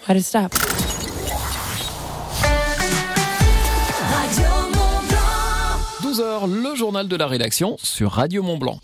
Why to stop? Radio Mont-Blanc. 12h, le journal de la rédaction sur Radio Mont-Blanc.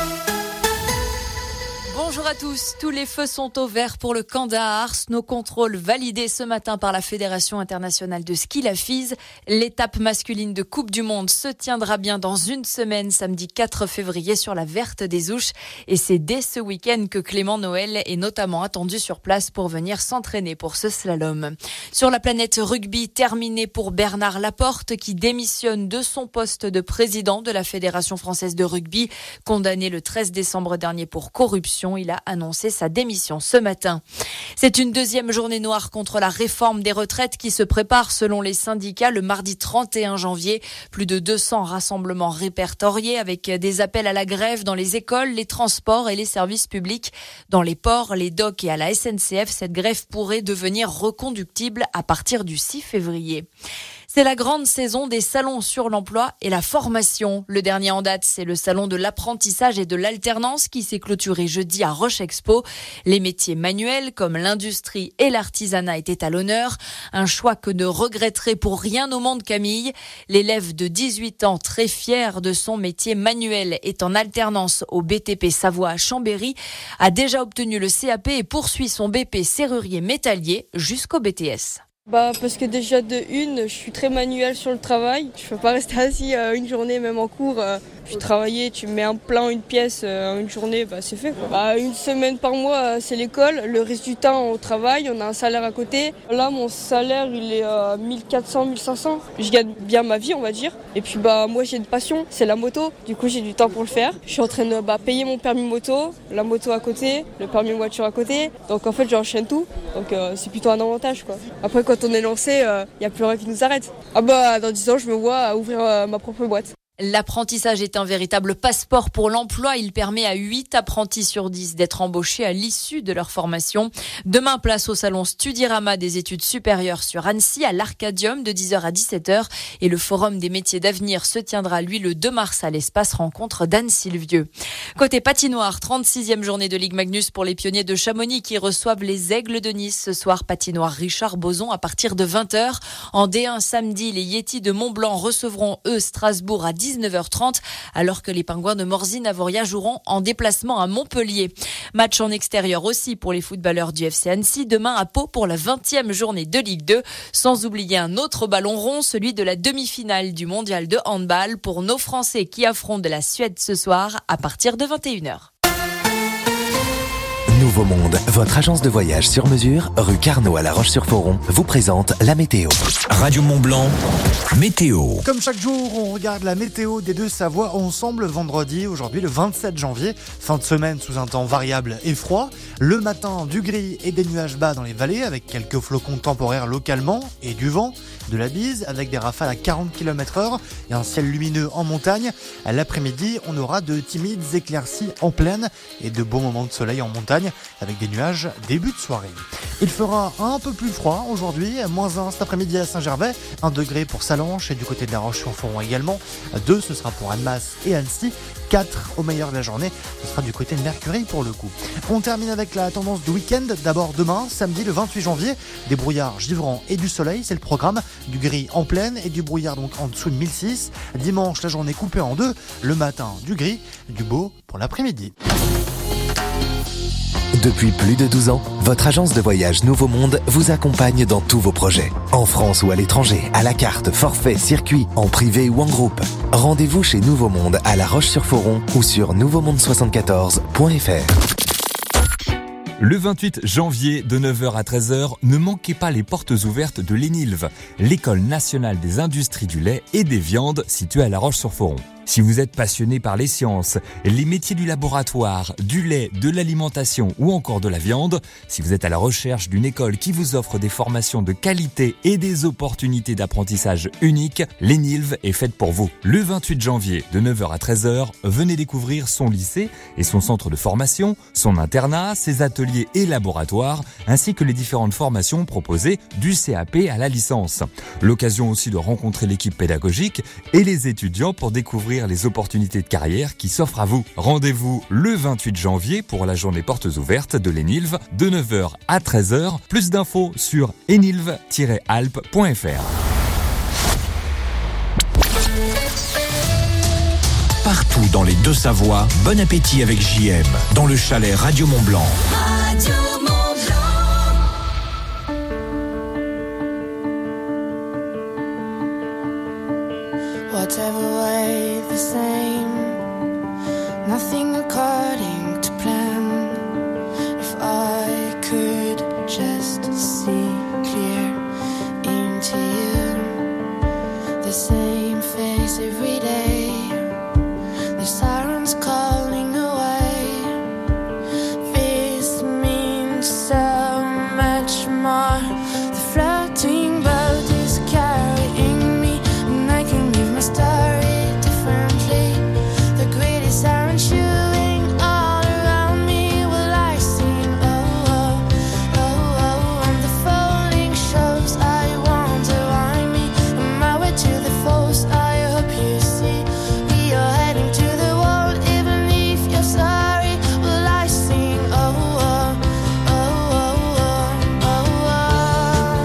Bonjour à tous. Tous les feux sont au vert pour le Candat à Ars. Nos contrôles validés ce matin par la Fédération internationale de ski La FISE. L'étape masculine de Coupe du Monde se tiendra bien dans une semaine, samedi 4 février, sur la Verte des Ouches. Et c'est dès ce week-end que Clément Noël est notamment attendu sur place pour venir s'entraîner pour ce slalom. Sur la planète rugby, terminé pour Bernard Laporte qui démissionne de son poste de président de la Fédération française de rugby. Condamné le 13 décembre dernier pour corruption, il a annoncé sa démission ce matin. C'est une deuxième journée noire contre la réforme des retraites qui se prépare selon les syndicats le mardi 31 janvier. Plus de 200 rassemblements répertoriés avec des appels à la grève dans les écoles, les transports et les services publics. Dans les ports, les docks et à la SNCF, cette grève pourrait devenir reconductible à partir du 6 février. C'est la grande saison des salons sur l'emploi et la formation. Le dernier en date, c'est le salon de l'apprentissage et de l'alternance qui s'est clôturé jeudi à Roche Expo. Les métiers manuels comme l'industrie et l'artisanat étaient à l'honneur. Un choix que ne regretterait pour rien au monde Camille. L'élève de 18 ans, très fier de son métier manuel, est en alternance au BTP Savoie à Chambéry, a déjà obtenu le CAP et poursuit son BP serrurier métallier jusqu'au BTS. Parce que déjà je suis très manuel sur le travail. Je peux pas rester assis une journée même en cours. Puis travailler, tu mets un plan, une pièce, une journée, c'est fait quoi. Une semaine par mois, c'est l'école. Le reste du temps, on travaille, on a un salaire à côté. Là, mon salaire, il est 1400, 1500. Je gagne bien ma vie, on va dire. Et puis moi, j'ai une passion, c'est la moto. Du coup, j'ai du temps pour le faire. Je suis en train de payer mon permis moto, la moto à côté, le permis voiture à côté. Donc en fait, j'enchaîne tout. Donc c'est plutôt un avantage quoi. Après, quand on est lancé, il n'y a plus rien qui nous arrête. Dans 10 ans, je me vois ouvrir ma propre boîte. L'apprentissage est un véritable passeport pour l'emploi. Il permet à 8 apprentis sur 10 d'être embauchés à l'issue de leur formation. Demain, place au salon Studirama des études supérieures sur Annecy, à l'Arcadium de 10h à 17h. Et le forum des métiers d'avenir se tiendra, lui, le 2 mars à l'espace rencontre d'Anne-Sylvieux. Côté patinoire, 36e journée de Ligue Magnus pour les pionniers de Chamonix qui reçoivent les Aigles de Nice. Ce soir, patinoire Richard Boson à partir de 20h. En D1 samedi, les Yétis de Mont-Blanc recevront, eux, Strasbourg à 19h30, alors que les Pingouins de Morzine-Avoria joueront en déplacement à Montpellier. Match en extérieur aussi pour les footballeurs du FC Annecy, demain à Pau pour la 20e journée de Ligue 2, sans oublier un autre ballon rond, celui de la demi-finale du mondial de handball pour nos Français qui affrontent la Suède ce soir à partir de 21h. Nouveau Monde, votre agence de voyage sur mesure, rue Carnot à La Roche-sur-Foron, vous présente la météo. Radio Mont-Blanc, météo. Comme chaque jour, on regarde la météo des Deux-Savoies ensemble vendredi, aujourd'hui le 27 janvier. Fin de semaine sous un temps variable et froid. Le matin, du gris et des nuages bas dans les vallées avec quelques flocons temporaires localement et du vent. De la bise avec des rafales à 40 km/h et un ciel lumineux en montagne. À l'après-midi, on aura de timides éclaircies en plaine et de beaux moments de soleil en montagne avec des nuages début de soirée. Il fera un peu plus froid aujourd'hui, -1 cet après-midi à Saint-Gervais, 1 degré pour Sallanches et du côté de La Roche-sur-Foron également, 2 ce sera pour Annemasse et Annecy, 4 au meilleur de la journée, ce sera du côté de Mercury pour le coup. On termine avec la tendance du week-end, d'abord demain, samedi le 28 janvier, des brouillards givrants et du soleil, c'est le programme, du gris en plaine et du brouillard donc en dessous de 1006. Dimanche, la journée coupée en deux, le matin du gris, du beau pour l'après-midi. Depuis plus de 12 ans, votre agence de voyage Nouveau Monde vous accompagne dans tous vos projets. En France ou à l'étranger, à la carte, forfait, circuit, en privé ou en groupe. Rendez-vous chez Nouveau Monde à La Roche-sur-Foron ou sur nouveaumonde74.fr. Le 28 janvier de 9h à 13h, ne manquez pas les portes ouvertes de l'ENILV, l'École nationale des industries du lait et des viandes située à La Roche-sur-Foron. Si vous êtes passionné par les sciences, les métiers du laboratoire, du lait, de l'alimentation ou encore de la viande, si vous êtes à la recherche d'une école qui vous offre des formations de qualité et des opportunités d'apprentissage uniques, l'ENILV est faite pour vous. Le 28 janvier de 9h à 13h, venez découvrir son lycée et son centre de formation, son internat, ses ateliers et laboratoires, ainsi que les différentes formations proposées du CAP à la licence. L'occasion aussi de rencontrer l'équipe pédagogique et les étudiants pour découvrir découvrir les opportunités de carrière qui s'offrent à vous. Rendez-vous le 28 janvier pour la journée portes ouvertes de l'Enilv de 9h à 13h. Plus d'infos sur enilv-alpes.fr. Partout dans les Deux-Savoies, bon appétit avec JM, dans le chalet Radio Mont-Blanc. Radio Mont-Blanc. Whatever way the same, nothing according to plan. If I could just see clear into you, the same face every day, the sirens calling away. This means so much more. The floating boat is carrying me, and I can live my story differently. The greedy siren chewing all around me. Will I sing? Oh, oh, oh, oh. On the falling shows, I wonder why me. On my way to the falls, I hope you see. We are heading to the wall, even if you're sorry. Will I sing? Oh, oh, oh, oh, oh, oh, oh.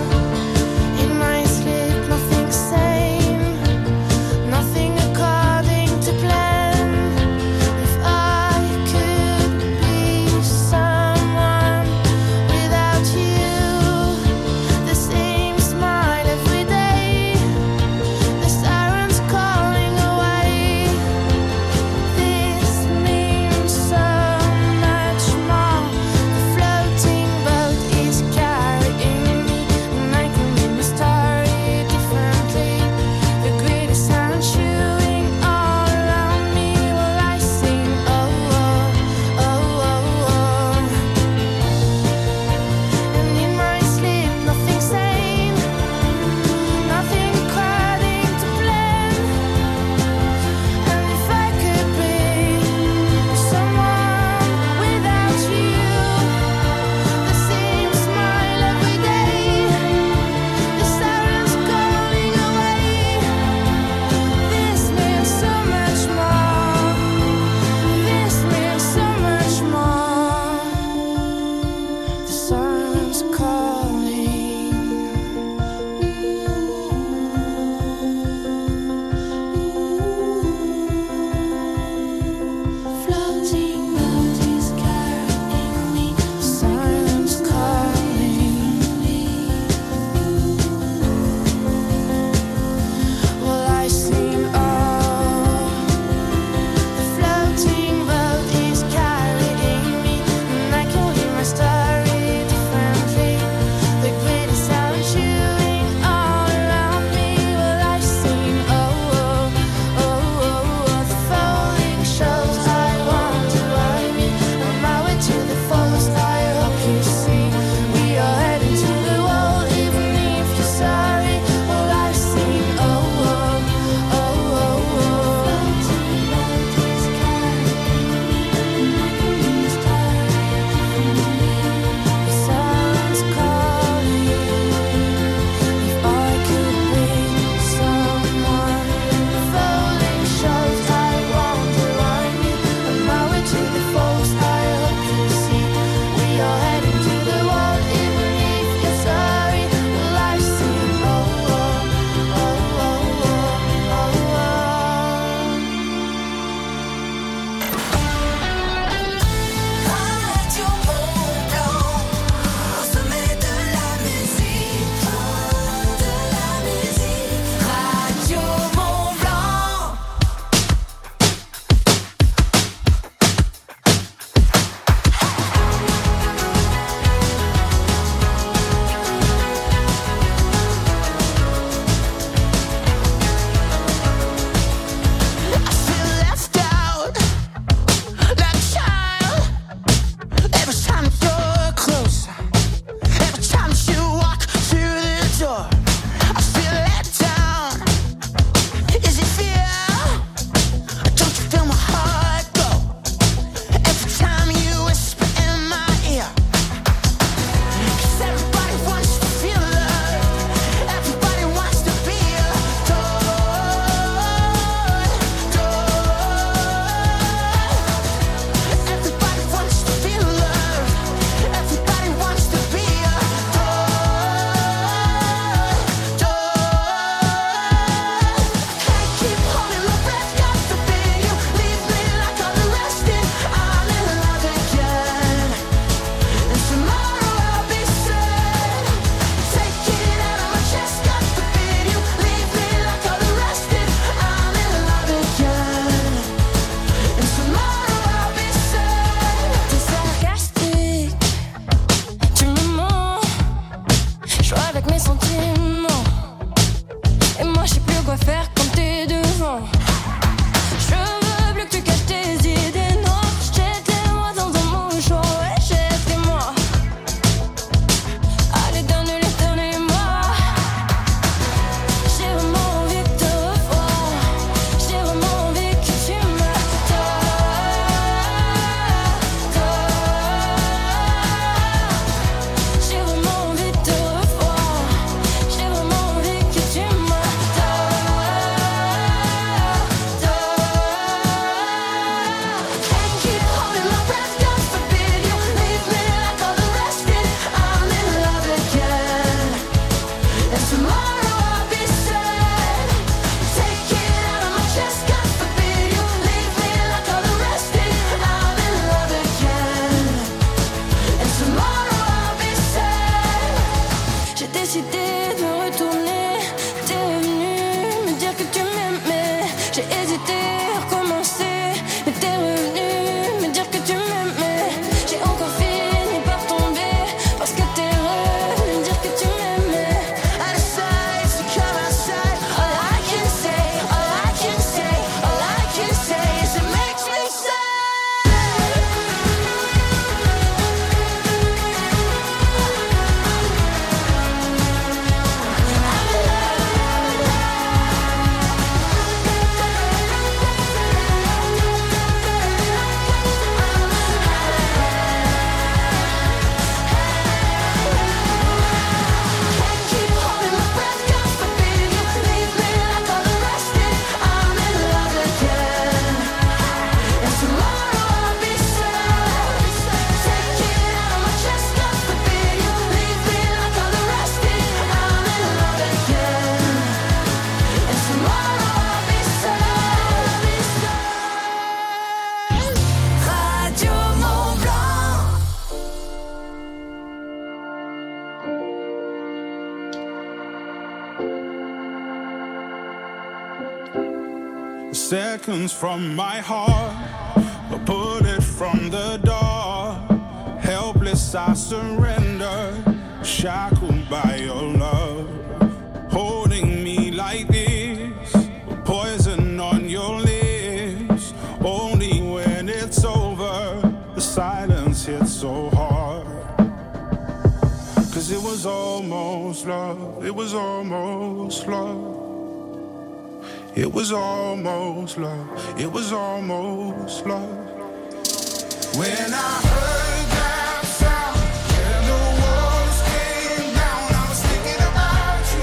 Seconds from my heart, a bullet from the door. Helpless I surrender, shackled by your love. Holding me like this, poison on your lips. Only when it's over, the silence hits so hard. 'Cause it was almost love, it was almost love. It was almost love, it was almost love. When I heard that sound and the walls came down, I was thinking about you.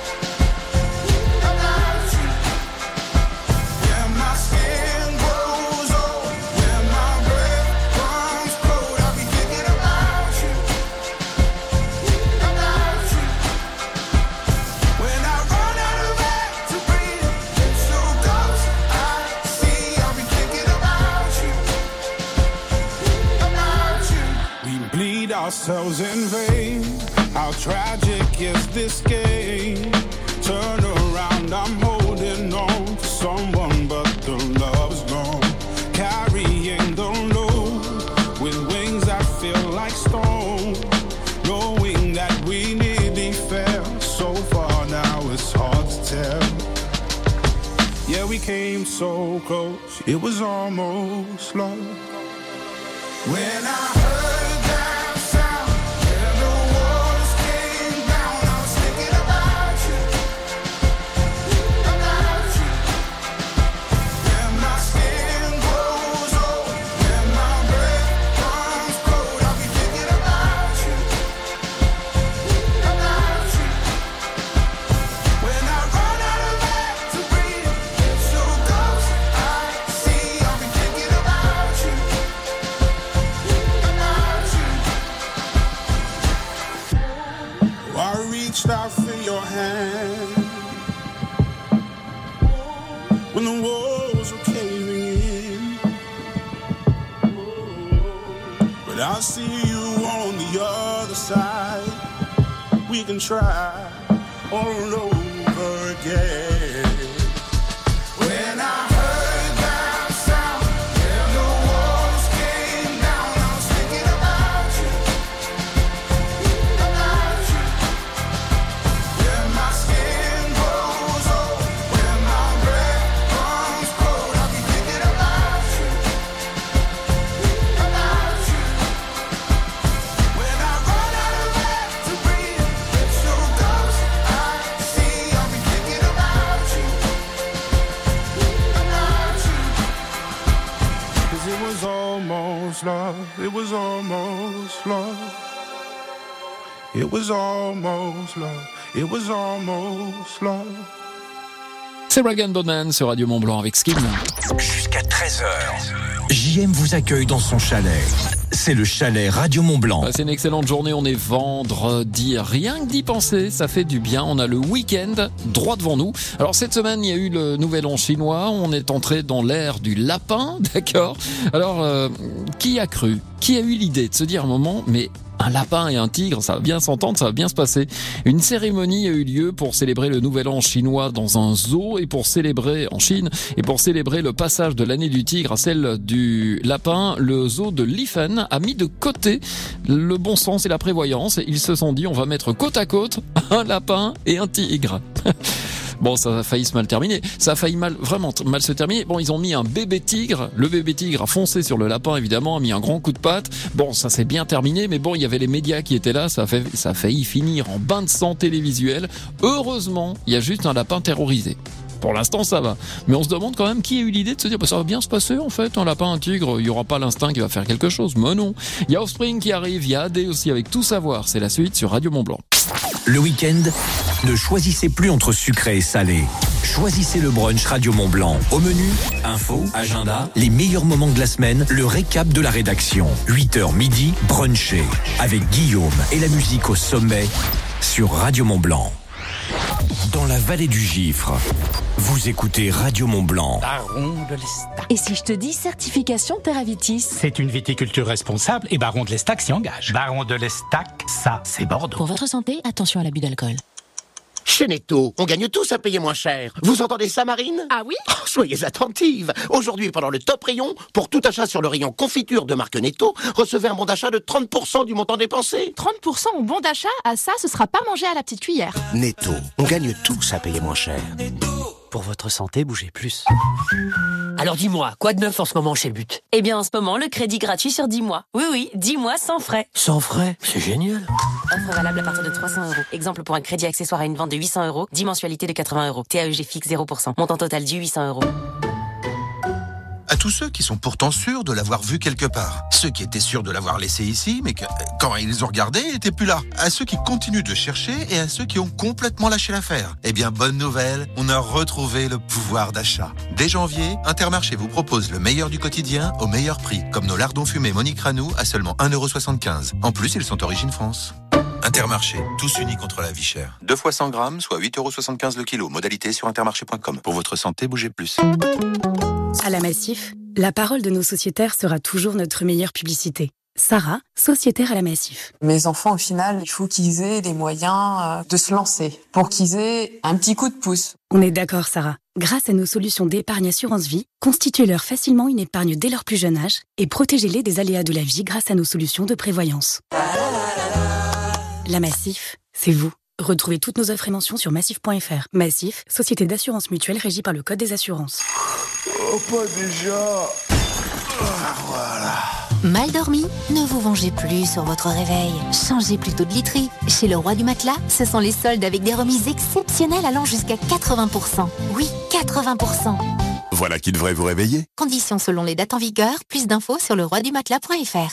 When my skin grows old, when my breath comes cold, I'll be thinking about you. When I run out of air to breathe, so close I see, I'll be thinking about you. We bleed ourselves in vain. How tragic is this game? Turn around, I'm holding on to someone, but the love's gone. Carrying the load with wings that feel like stone. Knowing that we nearly fell so far, now it's hard to tell. Yeah, we came so close, it was almost love. When I heard that sound and the walls came down, I was thinking about you. When my skin grows old, when my breath comes cold, I'll be thinking about you. When I run out of air to breathe, so close I see, I'll be thinking about you. I reached out for your hand when the walls were caving in, but I see you on the other side. We can try all over again. When I heard that sound and the walls came down, I was thinking about you. When my skin grows old, when my breath comes cold, I'll be thinking about you. When I run out of air to breathe, so close I see, I'll be thinking about you. 'Cause it was almost love, it was almost love. It was almost love, it was almost love. C'est Rag & Bone Man sur Radio Mont-Blanc avec Skin. Jusqu'à 13h, JM vous accueille dans son chalet. C'est le chalet Radio Mont-Blanc. C'est une excellente journée, on est vendredi. Rien que d'y penser, ça fait du bien. On a le week-end droit devant nous. Alors cette semaine, il y a eu le nouvel an chinois. On est entré dans l'ère du lapin, d'accord. Alors, qui a cru? Qui a eu l'idée de se dire un moment, mais un lapin et un tigre, ça va bien s'entendre, ça va bien se passer. Une cérémonie a eu lieu pour célébrer le nouvel an chinois dans un zoo et pour célébrer en Chine et pour célébrer le passage de l'année du tigre à celle du lapin, le zoo de Lifen a mis de côté le bon sens et la prévoyance. Ils se sont dit, on va mettre côte à côte un lapin et un tigre. Bon, ça a failli se mal terminer. Ça a failli vraiment mal se terminer. Bon, ils ont mis un bébé tigre. Le bébé tigre a foncé sur le lapin, évidemment, a mis un grand coup de patte. Bon, ça s'est bien terminé, mais bon, il y avait les médias qui étaient là. Ça a failli finir en bain de sang télévisuel. Heureusement, il y a juste un lapin terrorisé. Pour l'instant, ça va. Mais on se demande quand même qui a eu l'idée de se dire, ça va bien se passer, en fait. Un lapin, un tigre, il y aura pas l'instinct qui va faire quelque chose. Mais non. Il y a Offspring qui arrive, il y a AD aussi avec Tout Savoir. C'est la suite sur Radio Mont-Blanc. Le week-end, ne choisissez plus entre sucré et salé. Choisissez le brunch Radio Mont-Blanc. Au menu, info, agenda, les meilleurs moments de la semaine, le récap de la rédaction. 8h midi, brunché. Avec Guillaume et la musique au sommet sur Radio Mont-Blanc. Dans la vallée du Gifre, vous écoutez Radio Mont-Blanc. Baron de l'Estac. Et si je te dis certification Terravitis? C'est une viticulture responsable et Baron de l'Estac s'y engage. Baron de l'Estac, ça, c'est Bordeaux. Pour votre santé, attention à l'abus d'alcool. Chez Netto, on gagne tous à payer moins cher. Vous entendez ça, Marine? Ah oui? Oh, soyez attentive. Aujourd'hui, pendant le top rayon, pour tout achat sur le rayon confiture de marque Netto, recevez un bon d'achat de 30% du montant dépensé. 30% au bon d'achat? Ah ça, ce sera pas mangé à la petite cuillère. Netto, on gagne tous à payer moins cher. Pour votre santé, bougez plus. Alors dis-moi, quoi de neuf en ce moment chez But? Eh bien en ce moment, le crédit gratuit sur 10 mois. Oui, 10 mois sans frais. Sans frais? C'est génial. Offre valable à partir de 300 €. Exemple pour un crédit accessoire à une vente de 800 €, 10 mensualités de 80 €. TAEG fixe 0%. Montant total dû 800 €. À tous ceux qui sont pourtant sûrs de l'avoir vu quelque part. Ceux qui étaient sûrs de l'avoir laissé ici, mais que, quand ils ont regardé, il n'était plus là. À ceux qui continuent de chercher et à ceux qui ont complètement lâché l'affaire. Eh bien, bonne nouvelle, on a retrouvé le pouvoir d'achat. Dès janvier, Intermarché vous propose le meilleur du quotidien au meilleur prix, comme nos lardons fumés Monique Ranou à seulement 1,75 €. En plus, ils sont origine France. Intermarché, tous unis contre la vie chère. 2 fois 100 grammes, soit 8,75 € le kilo. Modalité sur intermarché.com. Pour votre santé, bougez plus. À la Massif, la parole de nos sociétaires sera toujours notre meilleure publicité. Sarah, sociétaire à la Massif. Mes enfants, au final, il faut qu'ils aient les moyens de se lancer, pour qu'ils aient un petit coup de pouce. On est d'accord, Sarah. Grâce à nos solutions d'épargne assurance vie, constituez-leur facilement une épargne dès leur plus jeune âge et protégez-les des aléas de la vie grâce à nos solutions de prévoyance. La Massif, c'est vous. Retrouvez toutes nos offres et mentions sur massif.fr. Massif, société d'assurance mutuelle régie par le Code des assurances. Oh, pas déjà. Voilà. Mal dormi? Ne vous vengez plus sur votre réveil. Changez plutôt de literie. Chez le Roi du Matelas, ce sont les soldes avec des remises exceptionnelles allant jusqu'à 80%. Oui, 80%. Voilà qui devrait vous réveiller. Conditions selon les dates en vigueur. Plus d'infos sur leroidumatela.fr.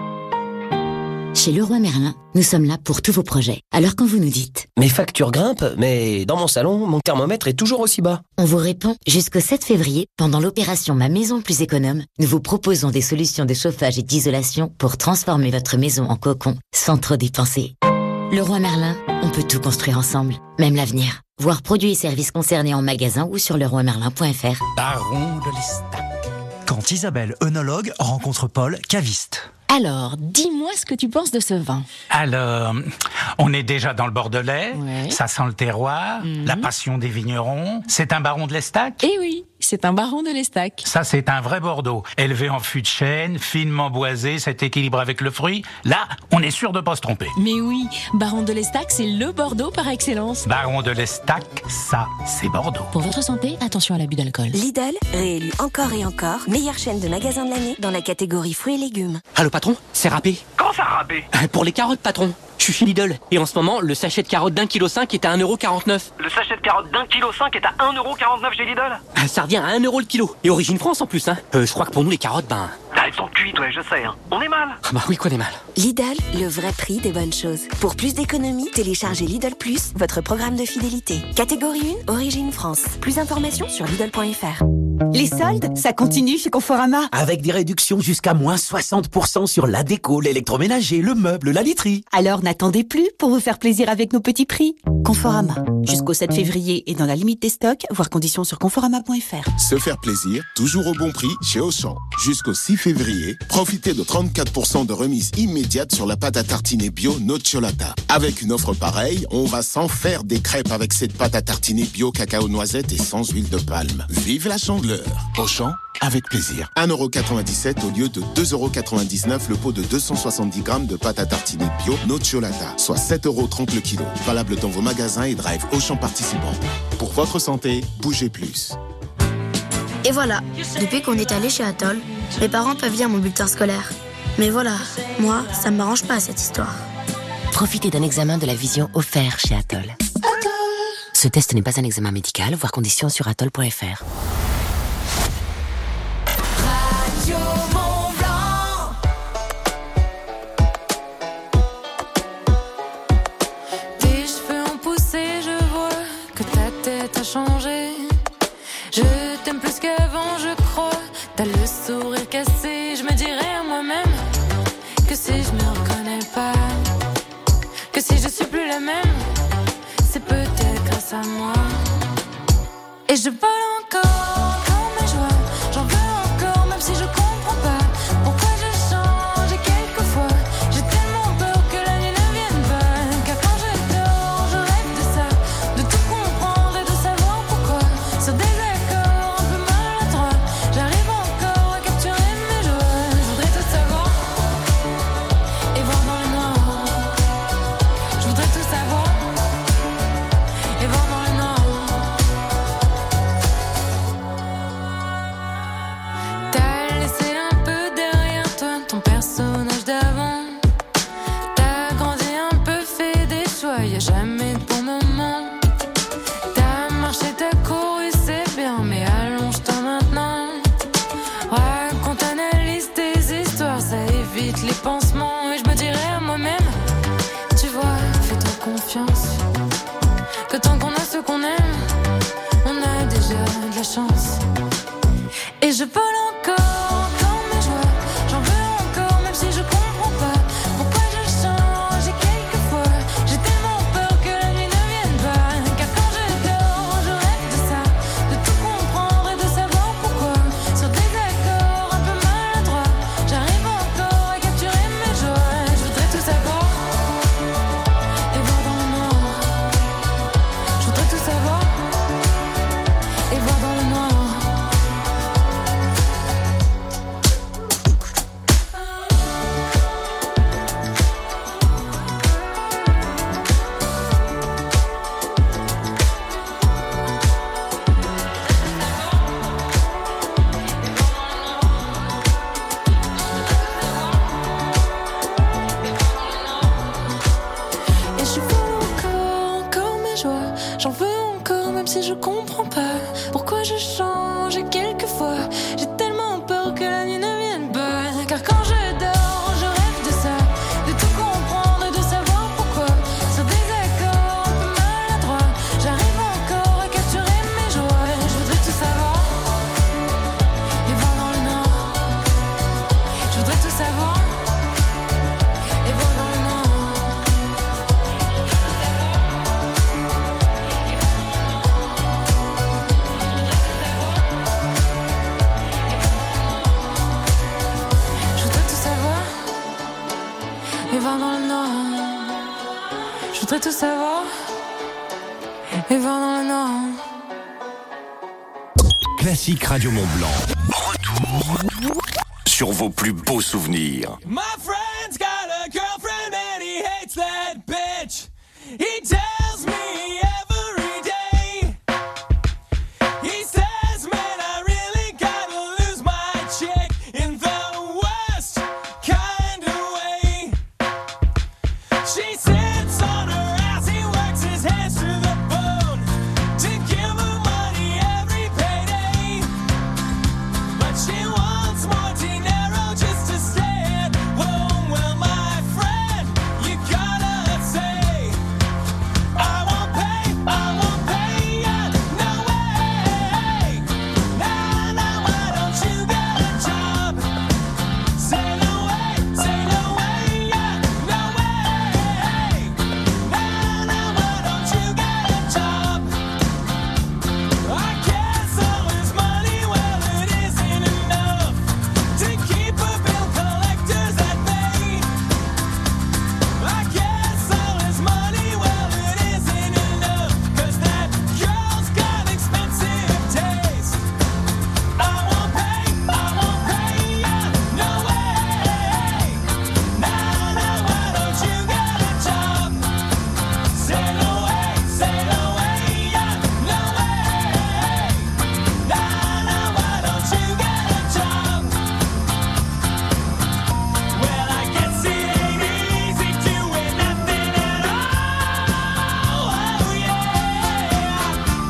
Chez Leroy Merlin, nous sommes là pour tous vos projets. Alors quand vous nous dites Mes factures grimpent, mais dans mon salon, mon thermomètre est toujours aussi bas. On vous répond jusqu'au 7 février, pendant l'opération Ma Maison Plus Économe, nous vous proposons des solutions de chauffage et d'isolation pour transformer votre maison en cocon sans trop dépenser. Leroy Merlin, on peut tout construire ensemble, même l'avenir. Voir produits et services concernés en magasin ou sur leroymerlin.fr. Baron de l'Estac. Quand Isabelle, œnologue, rencontre Paul, caviste. Alors, dis-moi ce que tu penses de ce vin. Alors, on est déjà dans le Bordelais, ça sent le terroir, la passion des vignerons. C'est un baron de l'Estac? Eh oui, c'est un baron de l'Estac. Ça, c'est un vrai Bordeaux. Élevé en fût de chêne, finement boisé, cet équilibre avec le fruit. Là, on est sûr de pas se tromper. Mais oui, baron de l'Estac, c'est le Bordeaux par excellence. Baron de l'Estac, ça, c'est Bordeaux. Pour votre santé, attention à l'abus d'alcool. Lidl, réélu encore et encore, meilleure chaîne de magasins de l'année dans la catégorie fruits et légumes. Allô patron, c'est râpé. Comment ça râpé? Pour les carottes patron. Je suis chez Lidl. Et en ce moment, le sachet de carottes d'1,5 kg est à 1,49 €. Le sachet de carottes d'1,5 kg est à 1,49 € chez Lidl? Ça revient à 1 € le kilo. Et origine France en plus, hein. Je crois que pour nous, les carottes, elles sont cuites, ouais, je sais, hein. On est mal. Bah oui, qu'on est mal. Lidl, le vrai prix des bonnes choses. Pour plus d'économies, téléchargez Lidl Plus, votre programme de fidélité. Catégorie 1, origine France. Plus d'informations sur Lidl.fr. Les soldes, ça continue chez Conforama. Avec des réductions jusqu'à moins 60% sur la déco, l'électroménager, le meuble, la literie. Alors n'attendez plus pour vous faire plaisir avec nos petits prix. Conforama. Jusqu'au 7 février et dans la limite des stocks, voir conditions sur conforama.fr. Se faire plaisir, toujours au bon prix chez Auchan. Jusqu'au 6 février, profitez de 34% de remise immédiate sur la pâte à tartiner bio Nocciolata. Avec une offre pareille, on va s'en faire des crêpes avec cette pâte à tartiner bio cacao noisette et sans huile de palme. Vive la Chandeleur. Auchan, avec plaisir. 1,97 € au lieu de 2,99 € le pot de 270 grammes de pâte à tartiner bio Nocciolata, soit 7,30 € le kilo. Valable dans vos magasins et drive Auchan participants. Pour votre santé, bougez plus. Et voilà, depuis qu'on est allé chez Atoll, mes parents peuvent lire mon bulletin scolaire. Mais voilà, moi, ça ne m'arrange pas cette histoire. Profitez d'un examen de la vision offert chez Atoll. Ce test n'est pas un examen médical, voir conditions sur atoll.fr. Tes cheveux ont poussé, je vois que ta tête a changé. Je t'aime plus qu'avant, je crois. T'as le sourire cassé, je me dirais à moi-même que si je me reconnais pas, que si je suis plus la même, c'est peut-être grâce à moi. Et je vole encore comme mes joies, j'en veux encore même si je comprends pas pourquoi je change. Et quelquefois j'ai tellement peur que la nuit ne vienne pas, car quand je dors je rêve de ça, de vois, y a jamais de bon moment. T'as marché, t'as couru, c'est bien, mais allonge-toi maintenant. Raconte, analyse tes histoires, ça évite les pansements. Et je me dirais à moi-même, tu vois, fais-toi confiance. Que tant qu'on a ce qu'on aime, on a déjà de la chance. Et je vole encore mes joies, j'en veux encore, même si je comprends pas pourquoi je change. Et quelquefois, j'ai tellement peur que la nuit ne vienne pas. Car quand je dors, je rêve de ça, de tout comprendre et de savoir pourquoi. Sur des accords un peu maladroits, j'arrive encore à capturer mes joies. Je voudrais tout savoir et voir dans le noir. Je voudrais tout savoir et voir dans le noir. Et je veux encore mes joies, j'en veux encore, même si je comprends pas pourquoi je change. Et quelquefois, j'ai tellement peur que la nuit ne vienne pas. Car quand je dors, je rêve de ça, de tout comprendre et de savoir pourquoi. Sur des accords un peu maladroits, j'arrive encore à capturer mes joies. Je voudrais tout savoir et voir dans le noir. Je voudrais tout savoir et voir dans le noir. Je voudrais tout savoir et voir dans le noir. Je voudrais tout savoir et voir dans le noir. Classique Radio Mont-Blanc. Retour sur vos plus beaux souvenirs. My friend's got a girlfriend and he hates that bitch. He tells me every day. He says, man, I really gotta lose my chick in the worst kind of way. She sits on her ass, he works his hands to the bone to give her money every payday. But she wants more dinero just to stay at home. Well, my friend, you gotta say, I won't pay ya, no way. Nah, nah, why don't you get a job? Say no way, yeah, no way. Nah, nah, why don't you get a job? I guess all his money, well, it isn't enough to keep a bill collectors at bay. I guess all his money, well, it isn't enough, 'cause that girl's got expensive taste. I won't pay ya, no way. Nah, nah, why don't you get a job? Say no way, yeah, no way. Nah, nah, why don't you get a job? Well, I guess it ain't easy doing nothing at all. Oh, yeah.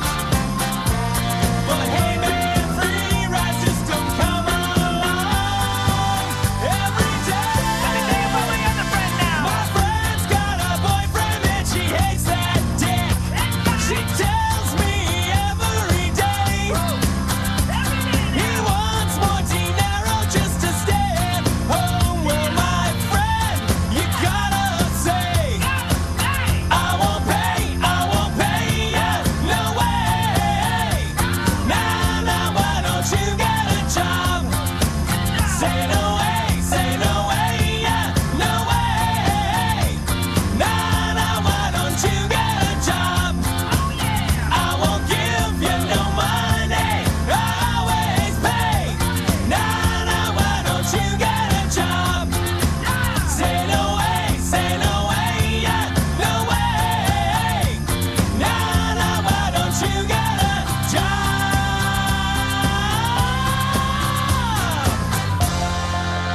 But hey, man, free rides just don't come along every day. Let me tell you about my other friend now. My friend's got a boyfriend and she hates that dick. She tells me every day he wants more dinero just to stay at home. Well, my friend, you gotta say, I won't pay ya, no way. Nah, nah, why don't you get a job? Say no way, yeah, no way. Nah, nah, why don't you get a job? I won't give you no money, I always pay. Nah, nah, why don't you get a job? Say no way, yeah, no way. Nah, nah, why don't you get a job?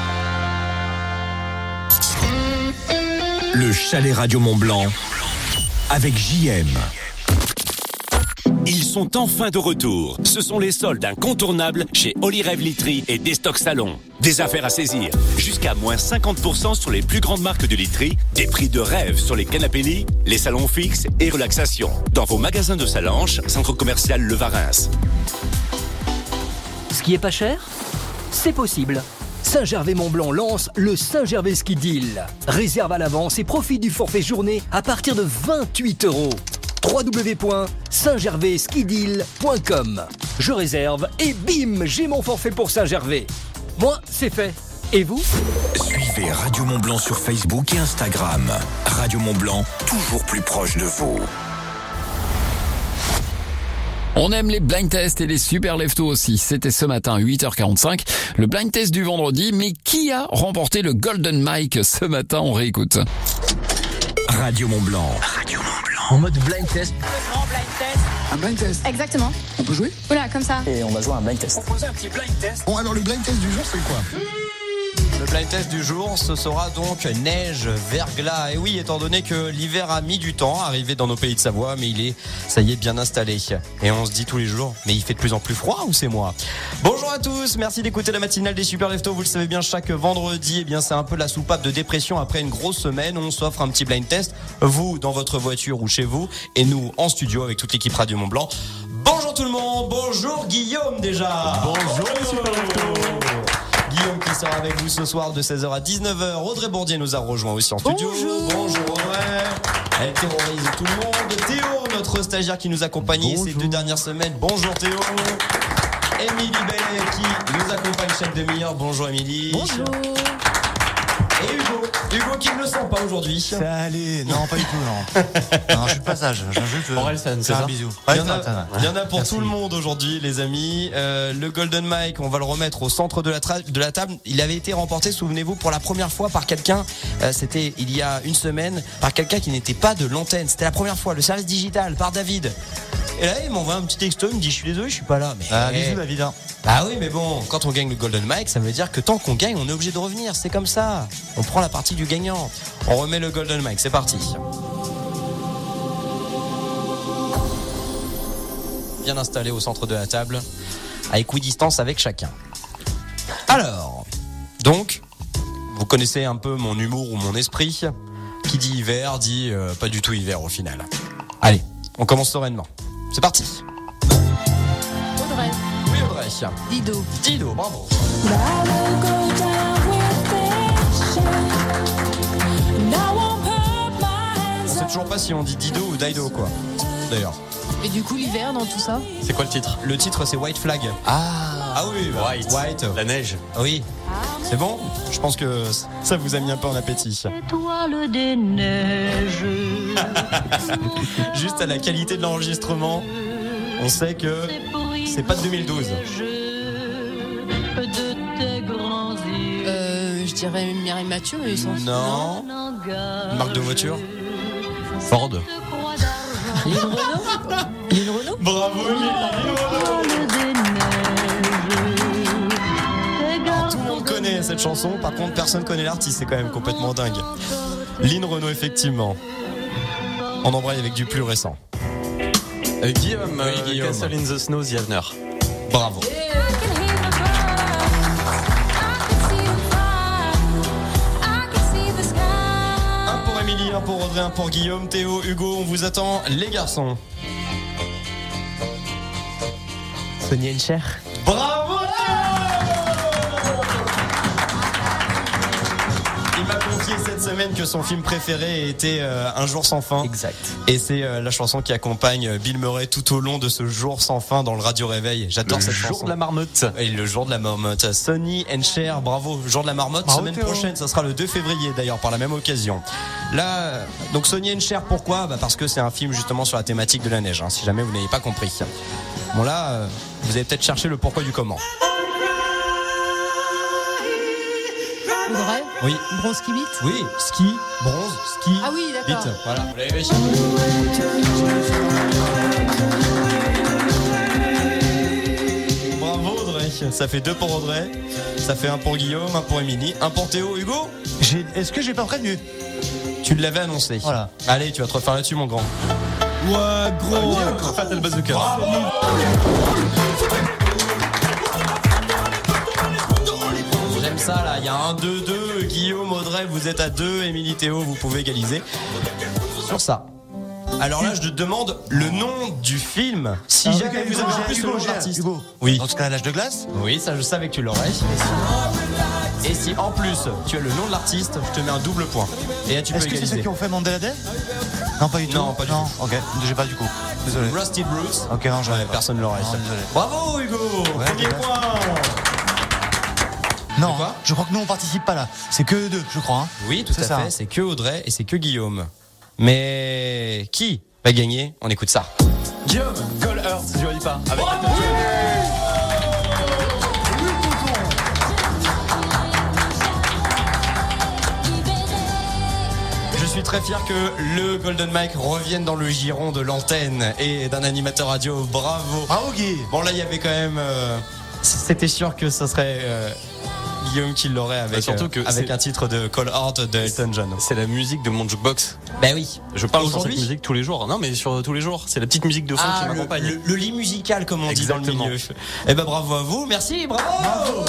Le Chalet Radio Mont-Blanc, avec JM. Ils sont enfin de retour. Ce sont les soldes incontournables chez Olirev Literie et Destock Salon. Des affaires à saisir. Jusqu'à moins 50% sur les plus grandes marques de literie. Des prix de rêve sur les canapés lits, les salons fixes et relaxation. Dans vos magasins de Salanches, centre commercial Le Varins. Ce qui est pas cher, c'est possible. Saint-Gervais-Mont-Blanc lance le Saint-Gervais Ski Deal. Réserve à l'avance et profite du forfait journée à partir de 28 €. www.saintgervaiskideal.com. Je réserve et bim, j'ai mon forfait pour Saint-Gervais. Moi, c'est fait. Et vous ? Suivez Radio Mont-Blanc sur Facebook et Instagram. Radio Mont-Blanc, toujours plus proche de vous. On aime les blind tests et les super leftos aussi. C'était ce matin, 8h45, le blind test du vendredi. Mais qui a remporté le Golden Mike ce matin ? On réécoute. Radio Mont-Blanc. Radio Mont-Blanc. En mode blind test. Le grand blind test. Un blind test. Exactement. On peut jouer ? Oula, comme ça. Et on va jouer à un blind test. Proposer un petit blind test. Bon, alors le blind test du jour, c'est quoi ? Le blind test du jour, ce sera donc neige, verglas. Et oui, étant donné que l'hiver a mis du temps à arriver dans nos pays de Savoie, mais ça y est, bien installé. Et on se dit tous les jours, mais il fait de plus en plus froid ou c'est moi ? Bonjour à tous, merci d'écouter la matinale des Super Leftos. Vous le savez bien, chaque vendredi, c'est un peu la soupape de dépression après une grosse semaine. On s'offre un petit blind test, vous dans votre voiture ou chez vous, et nous en studio avec toute l'équipe Radio Mont-Blanc. Bonjour tout le monde, bonjour Guillaume déjà. Bonjour les Super Leftos. Guillaume qui sera avec vous ce soir de 16h à 19h. Audrey Bourdier nous a rejoint aussi en studio. Bonjour Audrey. Elle terrorise tout le monde. Théo, notre stagiaire qui nous accompagnait ces 2 dernières semaines. Bonjour Théo. Émilie Bellet qui nous accompagne chaque demi-heure. Bonjour Émilie. Bonjour. Et Hugo qui ne le sent pas aujourd'hui. Salut. Non, pas du tout, non. Non, je suis de passage. Je viens juste faire un bisou. Il y en a pour tout le monde aujourd'hui, les amis. Le Golden Mike, on va le remettre au centre de la table. Il avait été remporté, souvenez-vous, pour la première fois par quelqu'un. C'était il y a une semaine, par quelqu'un qui n'était pas de l'antenne. C'était la première fois, le service digital, par David. Et là, il m'envoie un petit texto, il me dit, je suis désolé, je suis pas là. Mais bisous David. Ah oui, mais bon, quand on gagne le Golden Mike, ça veut dire que tant qu'on gagne, on est obligé de revenir. C'est comme ça. On prend la partie du gagnant. On remet le Golden Mike. C'est parti. Bien installé au centre de la table, à équidistance avec chacun. Alors, donc, vous connaissez un peu mon humour ou mon esprit. Qui dit hiver, dit pas du tout hiver au final. Allez, on commence sereinement. C'est parti. Audrey. Oui, Audrey. Dido, bravo. On sait toujours pas si on dit Dido ou Dido, quoi. D'ailleurs. Et du coup, l'hiver dans tout ça ? C'est quoi le titre ? Le titre, c'est White Flag. Ah oui, White. La neige. Oui. C'est bon ? Je pense que ça vous a mis un peu en appétit. Étoile des neiges. Juste à la qualité de l'enregistrement, on sait que c'est pas de 2012. Je dirais Mireille Mathieu, mais ils sont... Non. Une marque de voiture ? Ford. Lynn Renault. Bravo, tout le monde connaît cette chanson, par contre personne connaît l'artiste, c'est quand même complètement dingue. Lynn Renault, effectivement. On embraye avec du plus récent. Guillaume, Castle in the Snow, The Avener. Bravo. Un pour Émilie, un pour Audrey, un pour Guillaume. Théo, Hugo, on vous attend, les garçons. Sonny and Cher. Bravo. Il m'a confié cette semaine que son film préféré était Un jour sans fin. Exact. Et c'est la chanson qui accompagne Bill Murray tout au long de ce jour sans fin dans le Radio Réveil. J'adore cette chanson. Le jour de la marmotte. Et le jour de la marmotte. Sonny and Cher, bravo. Jour de la marmotte, bravo, semaine Théo. Prochaine, ça sera le 2 février d'ailleurs par la même occasion. Là, donc Sonny and Cher, pourquoi ? Parce que c'est un film justement sur la thématique de la neige, si jamais vous n'avez pas compris. Bon là, vous avez peut-être cherché le pourquoi du comment. Audrey ? Oui. Bronze ski beat ? Oui, ski, bronze, ski, ah oui, d'accord. beat. Voilà, vous l'avez réussi. Bravo Audrey, ça fait 2 pour Audrey, ça fait 1 pour Guillaume, 1 pour Émilie, 1 pour Théo. Hugo ? Est-ce que j'ai pas prévenu ? Tu l'avais annoncé. Voilà. Allez, tu vas te refaire là-dessus, mon grand. Ouais, gros. Fatal Bazooka. J'aime ça là, il y a un 2-2. Guillaume, Audrey, vous êtes à 2. Émilie, Théo, vous pouvez égaliser sur ça. Alors là, je te demande le nom du film. Si jamais vous avez plus le nom de l'artiste. Hugo. Oui. Dans ce cas, l'âge de glace. Oui, ça je savais que tu l'aurais. Et si en plus tu as le nom de l'artiste, je te mets un double point. Et là tu peux Est-ce que c'est égaliser. ceux qui ont fait Mandela Day? Non, pas du tout. Non, pas du tout. Ok, j'ai pas du coup. Désolé. Rusty Bruce. Ok, non, j'avais pas. Personne l'aurait. Non, désolé. Bravo Hugo. Premier point. Non, je crois que nous on participe pas là. C'est que eux deux, je crois. Hein. Oui, tout à ça. fait. C'est que Audrey et c'est que Guillaume. Mais qui va gagner? On écoute ça. Guillaume, Gold Earth, je ne dis pas. Avec Je suis très fier que le Golden Mike revienne dans le giron de l'antenne et d'un animateur radio. Bravo. Bravo Guy. Bon là il y avait quand même... c'était sûr que ce serait... Guillaume qui l'aurait avec, avec un titre de Call Heart de Elton John. C'est la musique de mon jukebox. Ben oui. Je parle sur cette musique tous les jours. Non, mais sur tous les jours. C'est la petite musique de fond qui m'accompagne. Le lit musical, comme on dit dans le milieu. Eh ben bravo à vous. Merci, bravo.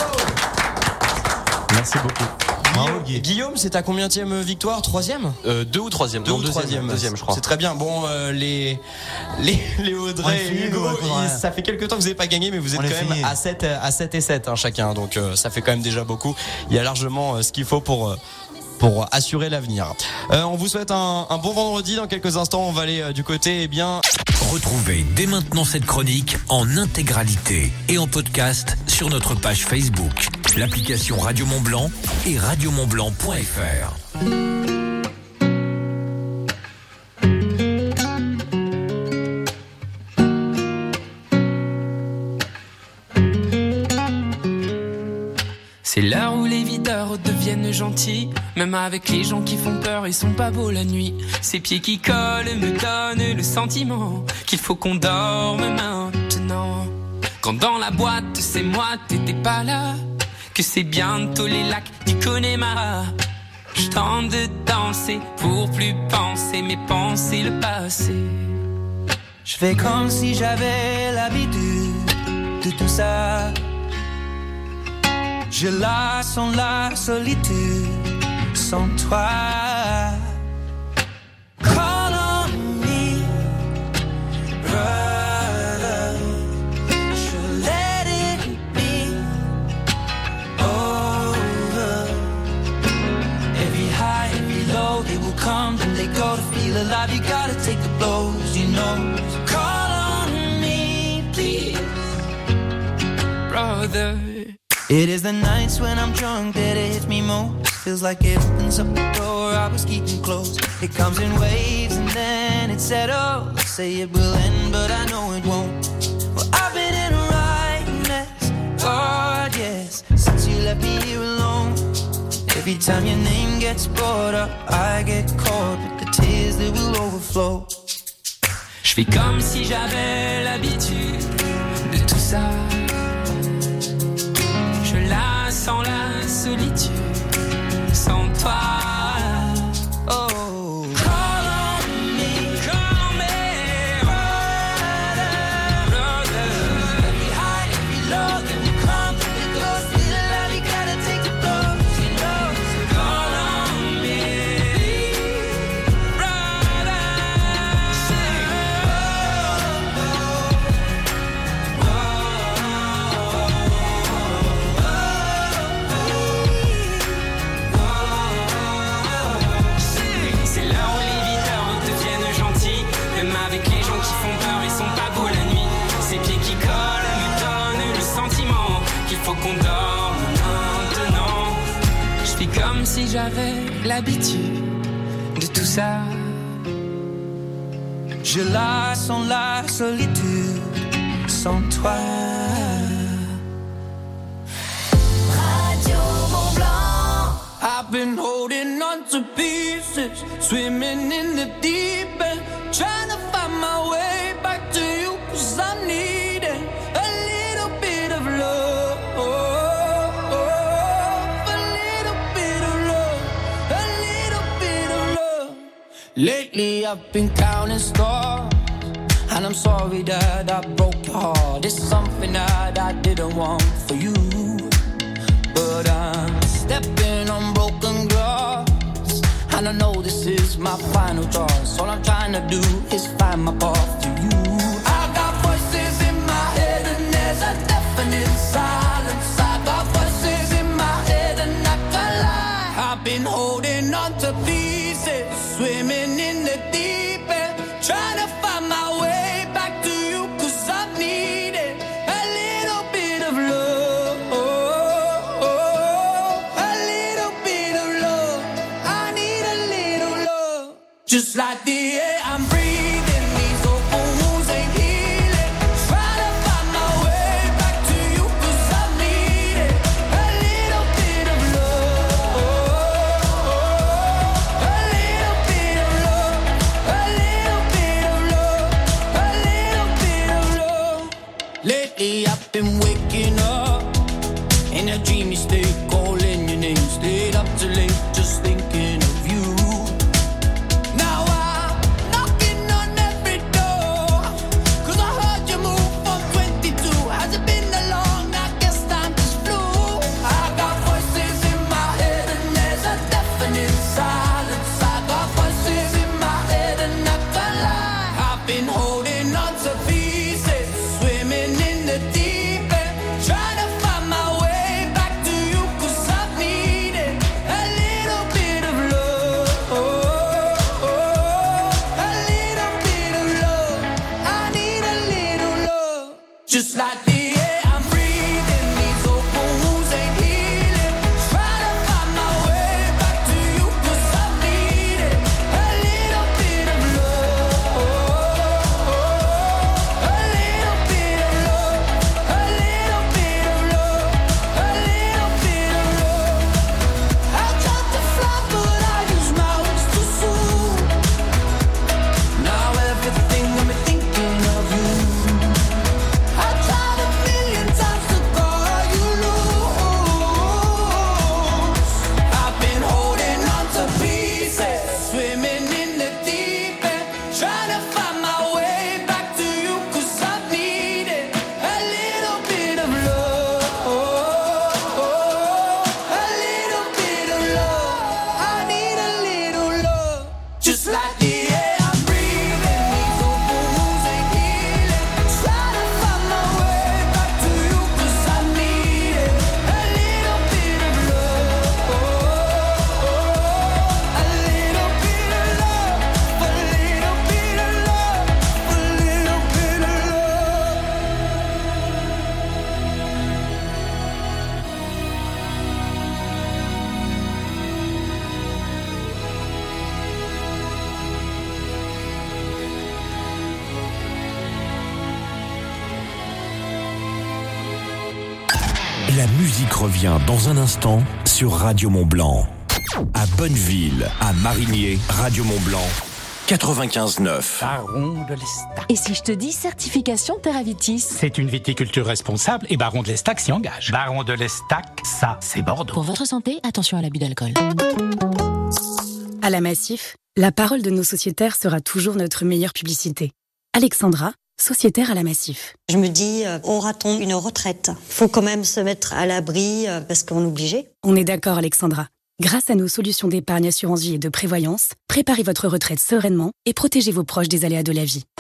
Merci beaucoup. Guillaume, c'est ta combienième victoire? 3e? 2 ou 3e? Deux ou 3e, je crois. C'est très bien. Bon, les Audrey et Hugo, ça fait quelques temps que vous n'avez pas gagné, mais vous êtes quand même à 7 et 7 hein, chacun. Donc ça fait quand même déjà beaucoup. Il y a largement ce qu'il faut pour assurer l'avenir. On vous souhaite un bon vendredi. Dans quelques instants, on va aller du côté, Retrouvez dès maintenant cette chronique en intégralité et en podcast sur notre page Facebook, l'application Radio Mont-Blanc et radiomontblanc.fr. C'est l'heure où les videurs deviennent gentils. Même avec les gens qui font peur, ils sont pas beaux la nuit. Ces pieds qui collent me donnent le sentiment qu'il faut qu'on dorme maintenant. Quand dans la boîte, c'est moi, t'étais pas là. Que c'est bientôt les lacs du Connemara. Je tente de danser pour plus penser, mais penser le passé. Je fais comme si j'avais l'habitude de tout ça. Je la sens la solitude sans toi. Call on me, brother. Should let it be over. Every high, every low, they will come, then they go. To feel alive, you gotta take the blows, you know. So call on me, please, brother. It is the nights when I'm drunk that it hits me most. Feels like it opens up the door I was keeping closed. It comes in waves and then it settles. Say it will end, but I know it won't. Well, I've been in a right mess, God, yes, since you left me here alone. Every time your name gets brought up, I get caught with the tears that will overflow. Je fais comme si j'avais l'habitude de tout ça. Sans la solitude, sans toi. Oh, call on me, brother. Every high, every low, then we come, then we go. Still alive, you gotta take the blows, you know. So call on me, brother. Faut qu'on dorme maintenant. Je fais comme si j'avais l'habitude de tout ça. Je la sens la solitude sans toi. Radio Mont-Blanc. I've been holding on to pieces, swimming in the deep end, trying to find my way back to you, 'cause I'm needing a little bit of love. A little bit of love, a little bit of love. I've been counting stars, and I'm sorry that I broke your heart. It's something that I didn't want for you, but I'm stepping on broken glass, and I know this is my final choice. All I'm trying to do is find my path to you. I got voices in my head and there's a deafening silence. I got voices in my head and I can't lie. I've been holding on to pieces, swimming in the deep end, trying to find my way back to you, 'cause I needed a little bit of love, a little bit of love. I need a little love, just like the air I'm breathing. These open wounds ain't healing. Trying to find my way back to you, 'cause I needed a little bit of love, a little bit of love, a little bit of love, a little bit of love. Lately I've been waking up in a dreamy state, calling your name, stayed up too late, just thinking of you. Now I'm knocking on every door, 'cause I heard you move from 22. Has it been that long? I guess time just flew. I got voices in my head and there's a deafening silence. I got voices in my head and I can't lie. I've been holding on to pieces, swimming in the deep end, trying to find my way back to you, 'cause I needed a little bit of love, a little bit of love. I need a little love, just like the air I'm breathing. These open wounds ain't healing. Trying to find my way back to you, 'cause I needed a little bit of love, a little bit of love, a little bit of love, a little bit of love. I tried to fly but I used my wings too soon. Now everything got me thinking of you. I tried a million times to call you loose. I've been holding on to pieces, swimming in the deep end, trying to find my way back to you, 'cause I needed a little bit of love, a little bit of love. I need a little love, just like the air I'm breathing. These open wounds ain't healing. Trying to find my way back to you, 'cause I needed a little bit of love, a little bit of love, a little bit of love, a little bit of love. La musique revient dans un instant sur Radio Mont-Blanc. À Bonneville, à Marigné, Radio Mont-Blanc, 95.9. Baron de l'Estac. Et si je te dis certification Terravitis? C'est une viticulture responsable et Baron de l'Estac s'y engage. Baron de l'Estac, ça, c'est Bordeaux. Pour votre santé, attention à l'abus d'alcool. À la Massif, la parole de nos sociétaires sera toujours notre meilleure publicité. Alexandra, sociétaire à la Massif. Je me dis, aura-t-on une retraite? Faut quand même se mettre à l'abri parce qu'on est obligé. On est d'accord, Alexandra. Grâce à nos solutions d'épargne, assurance vie et de prévoyance, préparez votre retraite sereinement et protégez vos proches des aléas de la vie.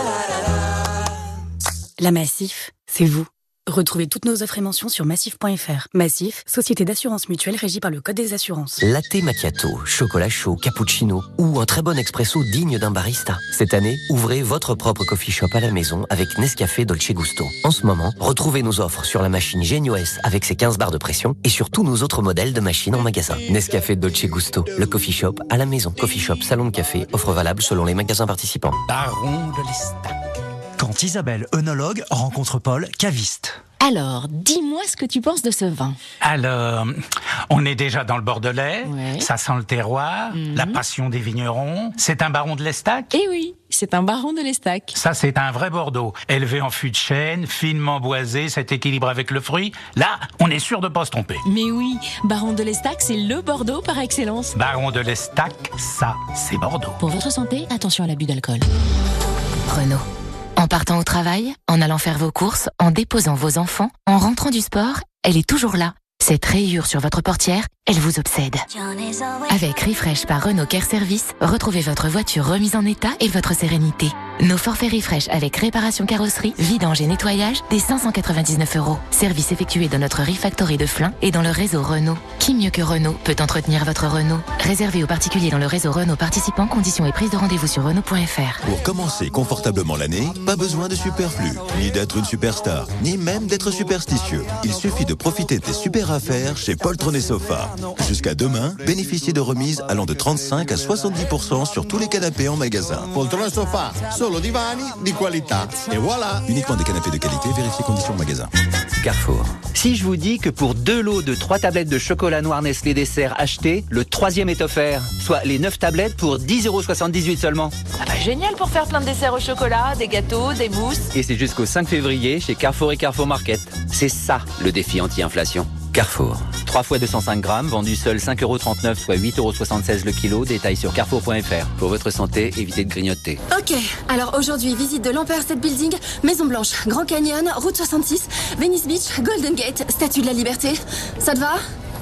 La Massif, c'est vous. Retrouvez toutes nos offres et mentions sur massif.fr. Massif, société d'assurance mutuelle régie par le Code des assurances. Latte macchiato, chocolat chaud, cappuccino ou un très bon expresso digne d'un barista. Cette année, ouvrez votre propre coffee shop à la maison avec Nescafé Dolce Gusto. En ce moment, retrouvez nos offres sur la machine Genio S avec ses 15 barres de pression et sur tous nos autres modèles de machines en magasin. Nescafé Dolce Gusto, le coffee shop à la maison. Coffee shop, salon de café, offre valable selon les magasins participants. Baron de l'Estac. Quand Isabelle, œnologue, rencontre Paul, caviste. Alors, dis-moi ce que tu penses de ce vin. Alors, on est déjà dans le Bordelais, ça sent le terroir, la passion des vignerons. C'est un baron de l'Estac ? Eh oui, c'est un baron de l'Estac. Ça, c'est un vrai Bordeaux. Élevé en fût de chêne, finement boisé, cet équilibre avec le fruit. Là, on est sûr de pas se tromper. Mais oui, baron de l'Estac, c'est le Bordeaux par excellence. Baron de l'Estac, ça, c'est Bordeaux. Pour votre santé, attention à l'abus d'alcool. Renault. En partant au travail, en allant faire vos courses, en déposant vos enfants, en rentrant du sport, elle est toujours là. Cette rayure sur votre portière, elle vous obsède. Avec Refresh par Renault Care Service, retrouvez votre voiture remise en état et votre sérénité. Nos forfaits Refresh avec réparation carrosserie, vidange et nettoyage, dès 599 €. Service effectué dans notre Refactory de Flins et dans le réseau Renault. Qui mieux que Renault peut entretenir votre Renault? Réservé aux particuliers dans le réseau Renault participant, conditions et prise de rendez-vous sur Renault.fr. Pour commencer confortablement l'année, pas besoin de superflu, ni d'être une superstar, ni même d'être superstitieux. Il suffit de profiter des super affaires chez Poltron et Sofa. Jusqu'à demain, bénéficiez de remises allant de 35 à 70% sur tous les canapés en magasin. Poltrone Sofa, solo divani di qualità. Et voilà. Uniquement des canapés de qualité, vérifiez conditions en magasin. Carrefour. Si je vous dis que pour 2 lots de 3 tablettes de chocolat noir Nestlé dessert achetés, le 3e est offert, soit les 9 tablettes pour 10,78 € seulement. Ah bah génial pour faire plein de desserts au chocolat, des gâteaux, des mousses. Et c'est jusqu'au 5 février chez Carrefour et Carrefour Market. C'est ça le défi anti-inflation. Carrefour. 3 fois 205 grammes, vendu seul 5,39 €, soit 8,76 € le kilo. Détail sur carrefour.fr. Pour votre santé, évitez de grignoter. Ok, alors aujourd'hui, visite de l'Empire State Building, Maison Blanche, Grand Canyon, Route 66, Venice Beach, Golden Gate, Statue de la Liberté. Ça te va ?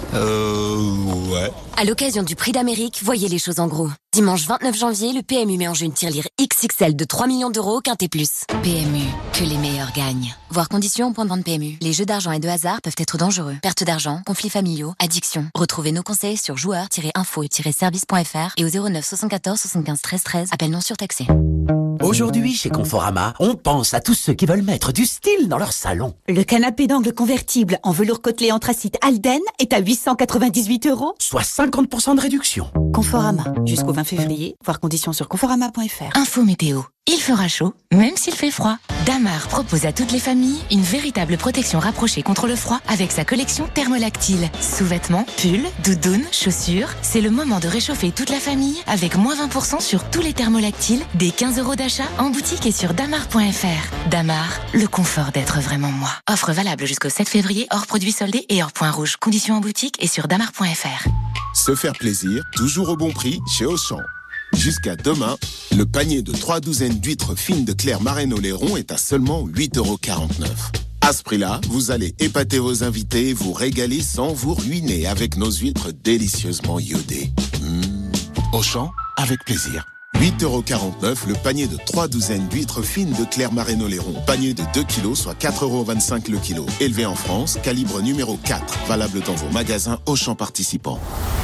Ouais. À l'occasion du Prix d'Amérique, voyez les choses en gros. Dimanche 29 janvier, le PMU met en jeu une tirelire XXL de 3 millions d'euros, quinté plus. PMU, que les meilleurs gagnent. Voir conditions au point de vente PMU. Les jeux d'argent et de hasard peuvent être dangereux. Perte d'argent, conflits familiaux, addiction. Retrouvez nos conseils sur joueurs-info-service.fr et au 09 74 75 13 13. Appel non surtaxé. Aujourd'hui, chez Conforama, on pense à tous ceux qui veulent mettre du style dans leur salon. Le canapé d'angle convertible en velours côtelé anthracite Alden est à 898 €. Soit 50% de réduction. Conforama, jusqu'au 20 février, voir conditions sur conforama.fr. Info météo. Il fera chaud, même s'il fait froid. Damar propose à toutes les familles une véritable protection rapprochée contre le froid avec sa collection thermolactyle. Sous-vêtements, pulls, doudounes, chaussures. C'est le moment de réchauffer toute la famille avec moins 20% sur tous les thermolactyles, des 15 € d'achat en boutique et sur damar.fr. Damar, le confort d'être vraiment moi. Offre valable jusqu'au 7 février, hors produits soldés et hors point rouge. Conditions en boutique et sur damar.fr. Se faire plaisir, toujours au bon prix chez Auchan. Jusqu'à demain, le panier de 3 douzaines d'huîtres fines de Claire Marraine-Oléron est à seulement 8,49 €. À ce prix-là, vous allez épater vos invités et vous régaler sans vous ruiner avec nos huîtres délicieusement iodées. Auchan, avec plaisir. 8,49 € le panier de 3 douzaines d'huîtres fines de Claire Marraine-Oléron. Panier de 2 kg, soit 4,25 € le kilo. Élevé en France, calibre numéro 4. Valable dans vos magasins Auchan participants.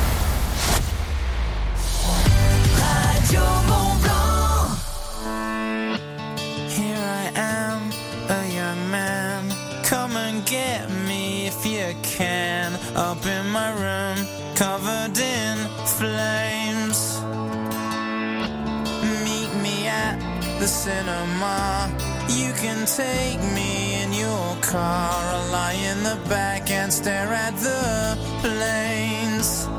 Get me if you can, up in my room, covered in flames. Meet me at the cinema. You can take me in your car. I'll lie in the back and stare at the planes.